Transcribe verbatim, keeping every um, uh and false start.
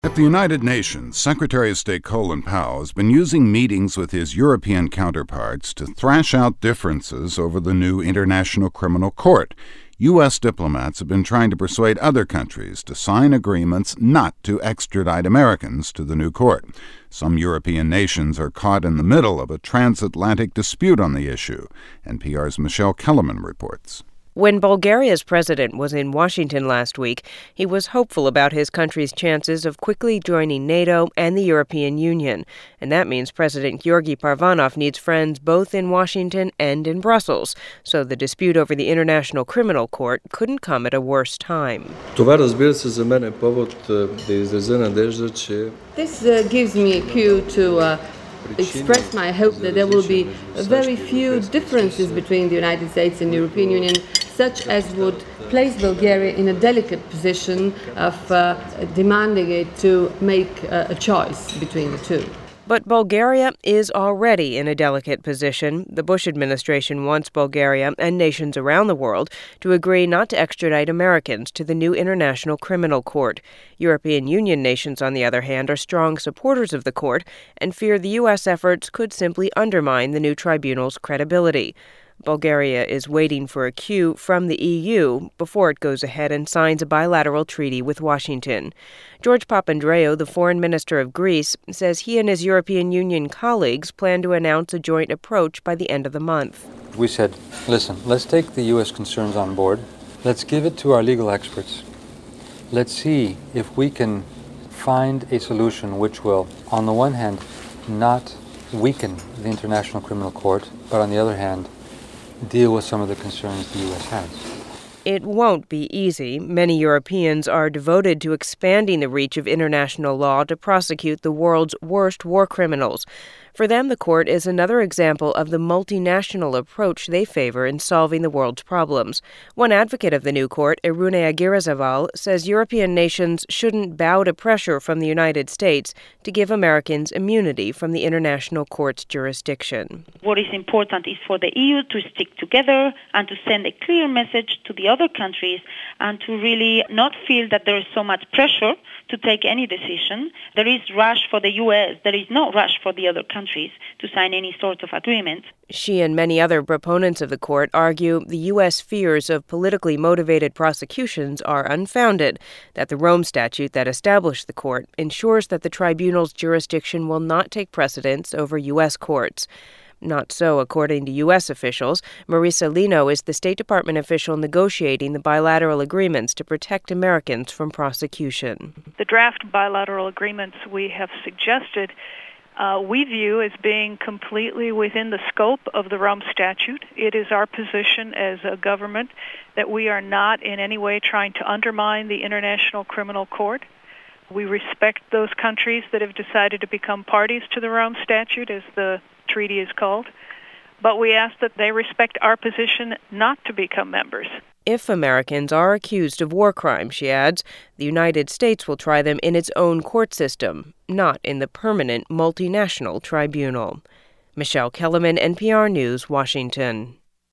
At the United Nations, Secretary of State Colin Powell has been using meetings with his European counterparts to thrash out differences over the new International Criminal Court. U S diplomats have been trying to persuade other countries to sign agreements not to extradite Americans to the new court. Some European nations are caught in the middle of a transatlantic dispute on the issue. N P R's Michelle Kellerman reports. When Bulgaria's president was in Washington last week, he was hopeful about his country's chances of quickly joining NATO and the European Union. And that means President Georgi Parvanov needs friends both in Washington and in Brussels. So the dispute over the International Criminal Court couldn't come at a worse time. This uh, gives me a cue to uh, express my hope that there will be very few differences between the United States and the European Union, such as would place Bulgaria in a delicate position of uh, demanding it to make uh, a choice between the two. But Bulgaria is already in a delicate position. The Bush administration wants Bulgaria and nations around the world to agree not to extradite Americans to the new International Criminal Court. European Union nations, on the other hand, are strong supporters of the court and fear the U S efforts could simply undermine the new tribunal's credibility. Bulgaria is waiting for a cue from the E U before it goes ahead and signs a bilateral treaty with Washington. George Papandreou, the foreign minister of Greece, says he and his European Union colleagues plan to announce a joint approach by the end of the month. We said, listen, let's take the U S concerns on board. Let's give it to our legal experts. Let's see if we can find a solution which will, on the one hand, not weaken the International Criminal Court, but on the other hand, deal with some of the concerns the U S has. It won't be easy. Many Europeans are devoted to expanding the reach of international law to prosecute the world's worst war criminals. For them, the court is another example of the multinational approach they favor in solving the world's problems. One advocate of the new court, Irune Agirazaval, says European nations shouldn't bow to pressure from the United States to give Americans immunity from the International Court's jurisdiction. What is important is for the E U to stick together and to send a clear message to the other countries and to really not feel that there is so much pressure to take any decision. There is rush for the U S. There is no rush for the other countries to sign any sort of agreement. She and many other proponents of the court argue the U S fears of politically motivated prosecutions are unfounded, that the Rome Statute that established the court ensures that the tribunal's jurisdiction will not take precedence over U S courts. Not so, according to U S officials. Marisa Lino is the State Department official negotiating the bilateral agreements to protect Americans from prosecution. The draft bilateral agreements we have suggested uh, we view as being completely within the scope of the Rome Statute. It is our position as a government that we are not in any way trying to undermine the International Criminal Court. We respect those countries that have decided to become parties to the Rome Statute, as the treaty is called, but we ask that they respect our position not to become members. If Americans are accused of war crimes, she adds, the United States will try them in its own court system, not in the permanent multinational tribunal. Michelle Kellerman, N P R News, Washington.